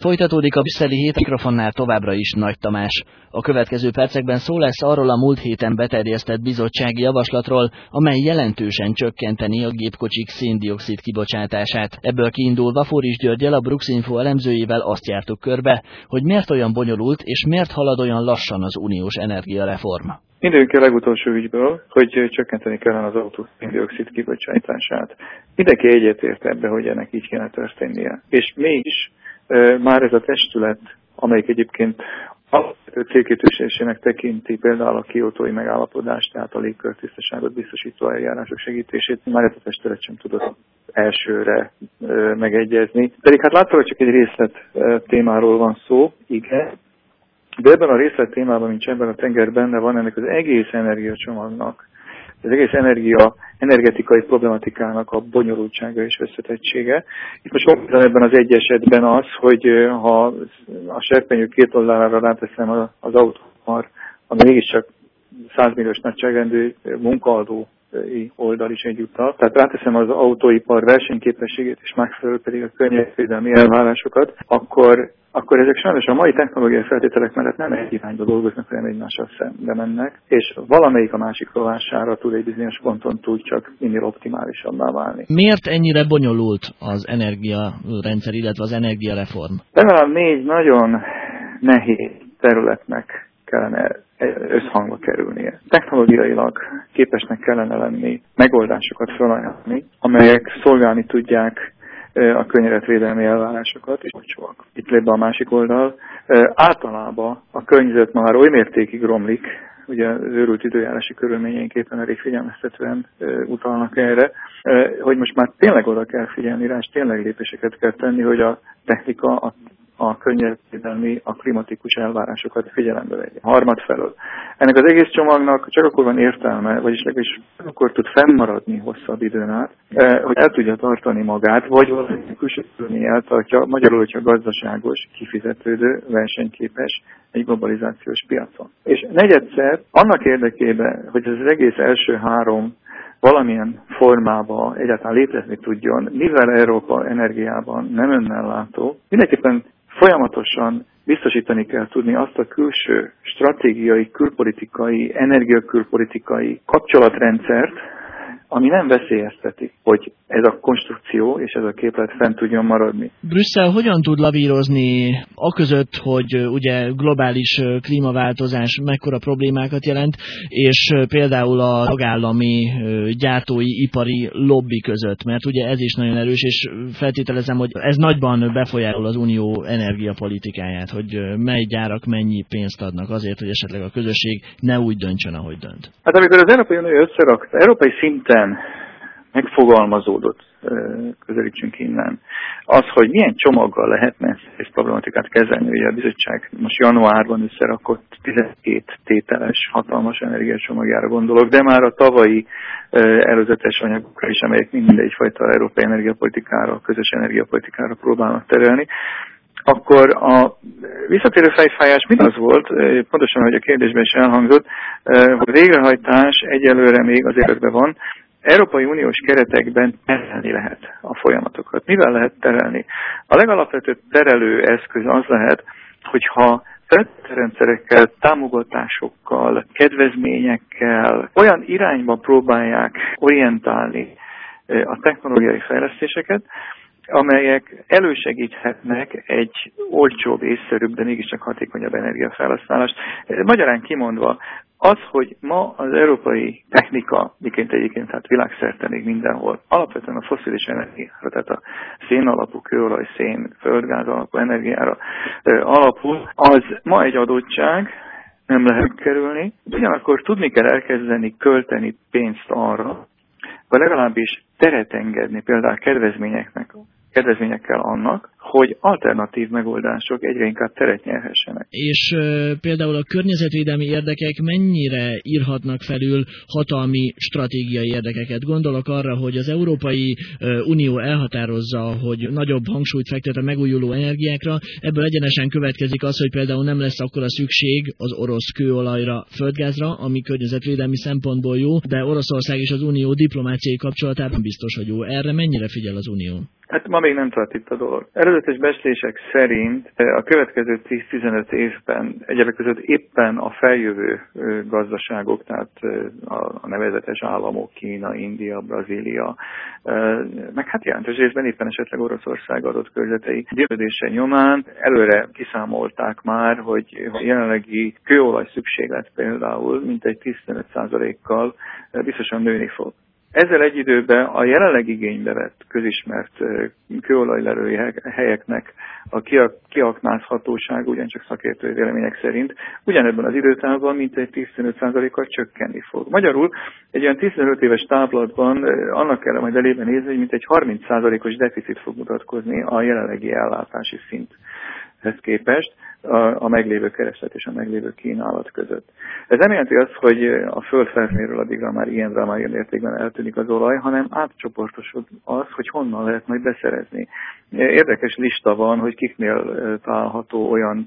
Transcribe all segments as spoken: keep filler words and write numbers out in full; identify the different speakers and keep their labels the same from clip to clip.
Speaker 1: Folytatódik a brüsszeli hét, mikrofonnál továbbra is Nagy Tamás. A következő percekben szó lesz arról a múlt héten beterjesztett bizottsági javaslatról, amely jelentősen csökkenteni a gépkocsik szén-dioxid kibocsátását. Ebből kiindulva Fóris Györggyel, a Bruxinfo elemzőjével azt jártuk körbe, hogy miért olyan bonyolult és miért halad olyan lassan az uniós energiareform.
Speaker 2: Induljunk ki a legutolsó ügyből, hogy csökkenteni kellene az autó szén-dioxid kibocsátását. Mindenki egyetért ebbe, hogy ennek így kéne történnie. És mégis e, már ez a testület, amelyik egyébként alapvető célkitűzésének tekinti például a kiotói megállapodást, tehát a légkörtisztaságot biztosító eljárások segítését, már ez a testület sem tudott elsőre e, megegyezni. Pedig hát látszólag csak egy részlet e, témáról van szó, igen. De ebben a részlet témában, mint ebben a tenger benne van, ennek az egész energiacsomagnak, az egész energia, energetikai problematikának a bonyolultsága és összetettsége. Itt most konkrétan ebben az egy esetben az, hogy ha a serpenyő két oldalára ráteszem az autópar, ami mégiscsak száz milliós nagyságrendű munkaadó oldal is egyúttal. Tehát ráteszem az autóipar versenyképességét, és megfelelő pedig a környezetvédelmi elvárásokat, akkor, akkor ezek sajnos a mai technológiai feltételek mellett nem egy irányba dolgoznak, hanem egymással szembe mennek, és valamelyik a másik rovására tud egy bizonyos ponton túl csak minél optimálisabbá válni.
Speaker 1: Miért ennyire bonyolult az energiarendszer, illetve az energiareform?
Speaker 2: Legalább négy nagyon nehéz területnek kellene összhangba kerülnie. Technológiailag képesnek kellene lenni megoldásokat felajánlani, amelyek szolgálni tudják a környezetvédelmi elvárásokat, és olcsóak. Itt lép be a másik oldal. Általában a környezet már oly mértékig romlik, ugye az őrült időjárási körülményeink éppen elég figyelmeztetően utalnak erre, hogy most már tényleg oda kell figyelni rá, és tényleg lépéseket kell tenni, hogy a technika, a a környezetvédelmi, a klimatikus elvárásokat figyelembe vegye. Harmadfelől. Ennek az egész csomagnak csak akkor van értelme, vagyis legalábbis akkor tud fennmaradni hosszabb időn át, hogy el tudja tartani magát, vagy valami külső körülmény eltartja, magyarul, hogyha gazdaságos, kifizetődő, versenyképes egy globalizációs piacon. És negyedszer, annak érdekében, hogy ez az egész első három valamilyen formában egyáltalán létezni tudjon, mivel Európa energiában nem önnellátó, mindenképpen folyamatosan biztosítani kell tudni azt a külső stratégiai, külpolitikai, energiakülpolitikai kapcsolatrendszert, ami nem veszélyezteti, hogy ez a konstrukció és ez a képlet fent tudjon maradni.
Speaker 1: Brüsszel hogyan tud lavírozni aközött, hogy ugye globális klímaváltozás mekkora problémákat jelent, és például a tagállami gyártói, ipari lobby között, mert ugye ez is nagyon erős, és feltételezem, hogy ez nagyban befolyásol az unió energiapolitikáját, hogy mely gyárak mennyi pénzt adnak azért, hogy esetleg a közösség ne úgy döntsön, ahogy dönt.
Speaker 2: Hát amikor az Európai Unió összerakta, európai szinten megfogalmazódott, közelítsünk innen, az, hogy milyen csomaggal lehetne ezt problematikát kezelni. Ugye a bizottság most januárban összerakott tizenkét tételes, hatalmas energiacsomagjára gondolok, de már a tavalyi előzetes anyagokra is, amelyek mind egyfajta európai energiapolitikára, közös energiapolitikára próbálnak terelni, akkor a visszatérő fejfájás mi az volt, pontosan, hogy a kérdésben is elhangzott, hogy a végrehajtás egyelőre még az életben van, Európai Uniós keretekben terelni lehet a folyamatokat. Mivel lehet terelni? A legalapvetőbb terelő eszköz az lehet, hogyha rendszerekkel, támogatásokkal, kedvezményekkel olyan irányba próbálják orientálni a technológiai fejlesztéseket, amelyek elősegíthetnek egy olcsóbb, észszerűbb, de mégiscsak hatékonyabb energiafelhasználást. Magyarán kimondva, az, hogy ma az európai technika, miként egyébként hát világszerte még mindenhol, alapvetően a fosszilis energiára, tehát a szén alapú, kőolaj, szén, földgáz alapú energiára alapul, az ma egy adottság, nem lehet kerülni, ugyanakkor tudni kell elkezdeni költeni pénzt arra, vagy legalábbis teret engedni például kedvezményeknek, kedvezményekkel annak, hogy alternatív megoldások egyre inkább teret nyerhessenek.
Speaker 1: És e, például a környezetvédelmi érdekek mennyire írhatnak felül hatalmi stratégiai érdekeket? Gondolok arra, hogy az Európai Unió elhatározza, hogy nagyobb hangsúlyt fektet a megújuló energiákra, ebből egyenesen következik az, hogy például nem lesz akkora szükség az orosz kőolajra, földgázra, ami környezetvédelmi szempontból jó, de Oroszország és az Unió diplomáciai kapcsolatában biztos, hogy jó. Erre mennyire figyel az Unió?
Speaker 2: Hát ma még nem tart itt a dolog. Előzetes becslések szerint a következő tíz-tizenöt évben egyebek között éppen a feljövő gazdaságok, tehát a nevezetes államok, Kína, India, Brazília, meg hát jelentős részben éppen esetleg Oroszország adott körzetei győződése nyomán előre kiszámolták már, hogy a jelenlegi kőolaj szükséglet például mintegy tíz-tizenöt százalékkal biztosan nőni fog. Ezzel egy időben a jelenleg igénybe vett közismert kőolajlelői helyeknek a kiaknázhatóság ugyancsak szakértői vélemények szerint ugyanebben az időtávban mintegy tíz-tizenöt százalékkal csökkenni fog. Magyarul egy olyan tizenöt éves táblatban annak kell majd elébe nézni, hogy mintegy harminc százalékos deficit fog mutatkozni a jelenlegi ellátási szinthez képest a meglévő kereslet és a meglévő kínálat között. Ez nem jelenti azt, hogy a föld felszínéről addigra már ilyen drámai mértékben eltűnik az olaj, hanem átcsoportosod az, hogy honnan lehet majd beszerezni. Érdekes lista van, hogy kiknél található olyan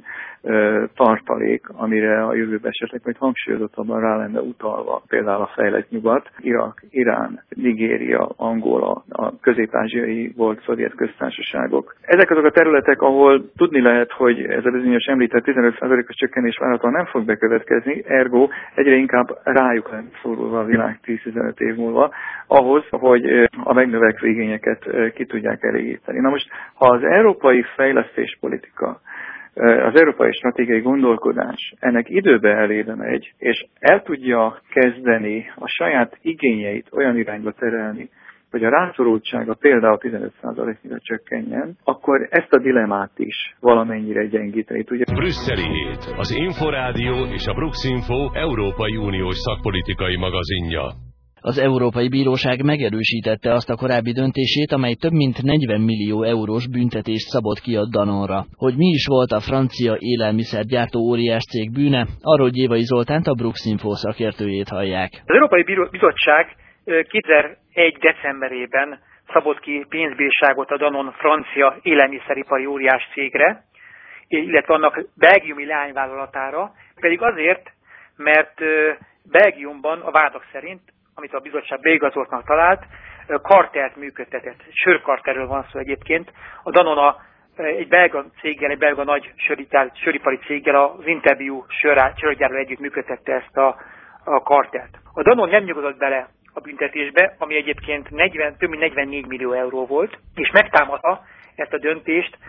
Speaker 2: tartalék, amire a jövőben esetleg majd hangsúlyozottabban rá lenne utalva, például a fejlett nyugat, Irak, Irán, Nigéria, Angola, a közép-ázsiai volt szovjet köztársaságok. Ezek azok a területek, ahol tudni lehet, hogy ez a bizonyos említett tizenöt százalékos csökkenés várhatóan nem fog bekövetkezni, ergo egyre inkább rájuk lenne szorulva a világ tíz-tizenöt év múlva, ahhoz, hogy a megnövekvő igényeket ki tudják elégíteni. Na most, ha az európai fejlesztéspolitika, az európai stratégiai gondolkodás ennek időbe elébe megy, és el tudja kezdeni a saját igényeit olyan irányba terelni, hogy a rászorultsága például tizenöt százaléknyira csökkenjen, akkor ezt a dilemmát is valamennyire gyengíteni tudja.
Speaker 3: Brüsszeli hét, az Inforádió és a Bruxinfo Európai Uniós szakpolitikai magazinja.
Speaker 1: Az Európai Bíróság megerősítette azt a korábbi döntését, amely több mint negyven millió eurós büntetést szabott ki a Danonra. Hogy mi is volt a francia élelmiszergyártó óriás cég bűne, arról Gyévai Zoltánt, a Bruxinfo szakértőjét hallják.
Speaker 4: Az Európai Bizottság kétezer-egy decemberében szabott ki pénzbírságot a Danon francia élelmiszeripari óriás cégre, illetve annak belgiumi leányvállalatára, pedig azért, mert Belgiumban a vádak szerint, amit a bizottság beigazoltnak talált, kartelt működtetett. Sörkartelről van szó egyébként. A Danon a, egy belga céggel, egy belga nagy söripari, söripari céggel, az Interview sörgyárral együtt működtette ezt a, a kartelt. A Danon nem nyugodott bele a büntetésbe, ami egyébként negyven, több mint negyvennégy millió euró volt, és megtámadta ezt a döntést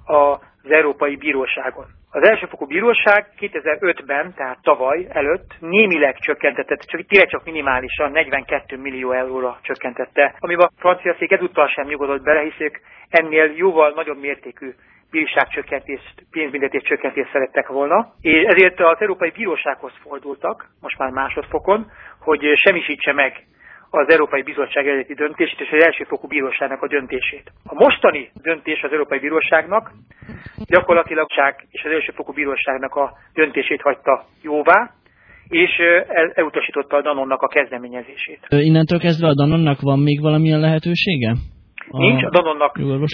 Speaker 4: az Európai Bíróságon. Az elsőfokú bíróság kétezer-ötben, tehát tavaly előtt némileg csökkentette, csak tényleg csak minimálisan negyvenkét millió euróra csökkentette, amiben a francia cég ezúttal sem nyugodott bele, hisz ők ennél jóval nagyobb mértékű bírságcsökkentést, pénzbüntetés csökkentést szerettek volna, és ezért az Európai Bírósághoz fordultak, most már másodfokon, hogy semmisítse meg az Európai Bizottság eredeti döntését és az elsőfokú bíróságnak a döntését. A mostani döntés az Európai Bíróságnak gyakorlatilag és az elsőfokú bíróságnak a döntését hagyta jóvá, és elutasította a Danonnak a kezdeményezését.
Speaker 1: Innentől kezdve a Danonnak van még valamilyen lehetősége?
Speaker 4: A Nincs, a Danonnak,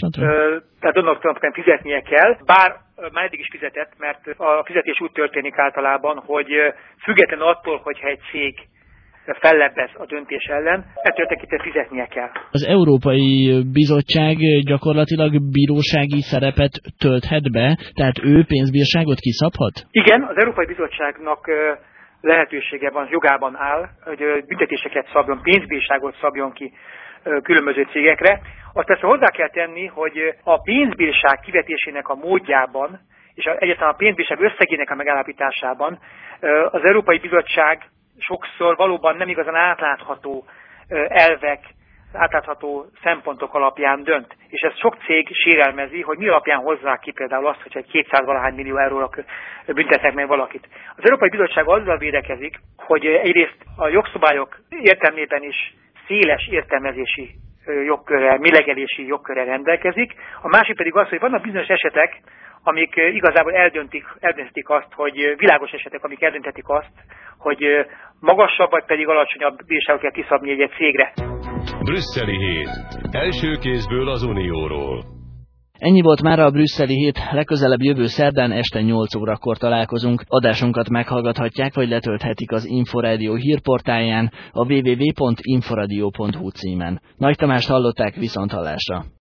Speaker 4: tehát Danonnak fizetnie kell, bár már eddig is fizetett, mert a fizetés úgy történik általában, hogy függetlenül attól, hogyha egy cég fellebbez a döntés ellen, ettől tekintve fizetnie kell.
Speaker 1: Az Európai Bizottság gyakorlatilag bírósági szerepet tölthet be, tehát ő pénzbírságot kiszabhat?
Speaker 4: Igen, az Európai Bizottságnak lehetősége van, jogában áll, hogy büntetéseket szabjon, pénzbírságot szabjon ki különböző cégekre. Azt persze hozzá kell tenni, hogy a pénzbírság kivetésének a módjában, és egyáltalán a pénzbírság összegének a megállapításában az Európai Bizottság sokszor valóban nem igazán átlátható elvek, átlátható szempontok alapján dönt. És ez sok cég sérelmezi, hogy mi alapján hozzák ki például azt, hogy egy kétszáz valahány millió euróra büntetnek meg valakit. Az Európai Bizottság azzal védekezik, hogy egyrészt a jogszabályok értelmében is széles értelmezési jogkörrel, mélegelési jogkörrel rendelkezik. A másik pedig az, hogy vannak bizonyos esetek, amik igazából eldöntik, eldöntik azt, hogy világos esetek, amik eldönthetik azt, hogy magasabb vagy pedig alacsonyabb bírságot kell kiszabni egy cégre.
Speaker 3: Brüsszeli hét. Első kézből az Unióról.
Speaker 1: Ennyi volt már a Brüsszeli hét, legközelebb jövő szerdán este nyolc órakor találkozunk. Adásunkat meghallgathatják, vagy letölthetik az Inforádió hírportáján, a double-u double-u double-u pont inforadio pont hu címen. Nagy Tamást hallották, viszonthallásra.